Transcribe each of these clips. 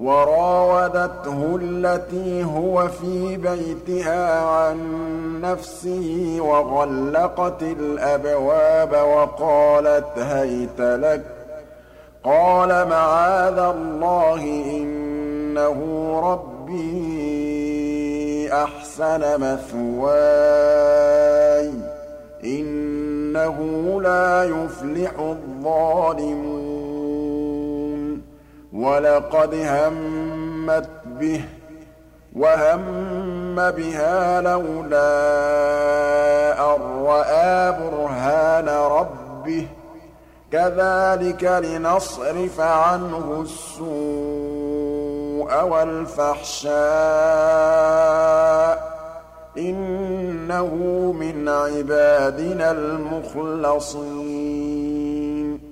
وراودته التي هو في بيتها عن نفسه وغلقت الأبواب وقالت هيت لك قال معاذ الله إنه ربي أحسن مثواي إنه لا يفلح الظالمون ولقد همت به وهم بها لولا أن رأى برهان ربه كذلك لنصرف عنه السوء والفحشاء إنه من عبادنا المخلصين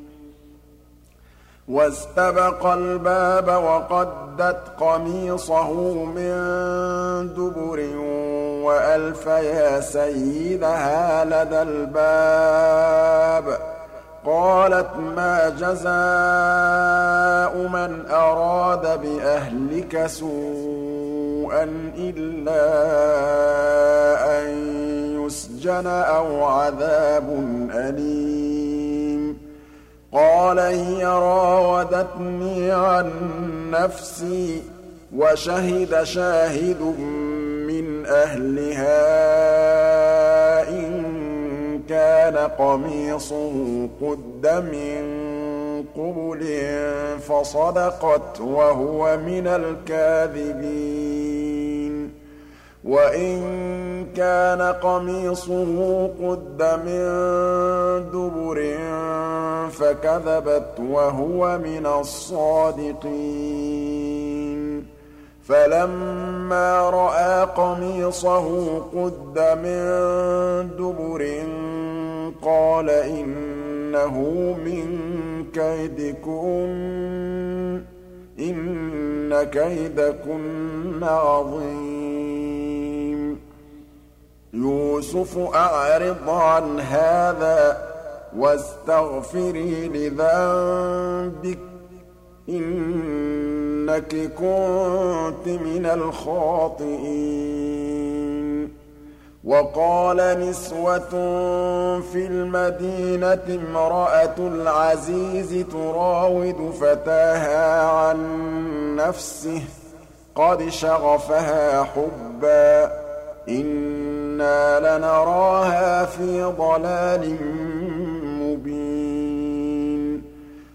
واستبق الباب وقدت قميصه من دبر وألف يا سيدها لدى الباب قالت ما جزاء من أراد بأهلك سوءا إلا أن يسجن أو عذاب أليم قال هي راودتني عن نفسي وشهد شاهد من أهلها إن كان قميصه قد من قبل فصدقت وهو من الكاذبين وإن كان قميصه قد من دبر فكذبت وهو من الصادقين فلما رأى قميصه قد من دبر قال إنه من كيدكن إن كيدكن عظيم يوسف أعرض عن هذا واستغفري لذنبك إنك كنت من الخاطئين وقال نسوة في المدينة امرأة العزيز تراود فتاها عن نفسه قد شغفها حبا إنا لنراها في ضلال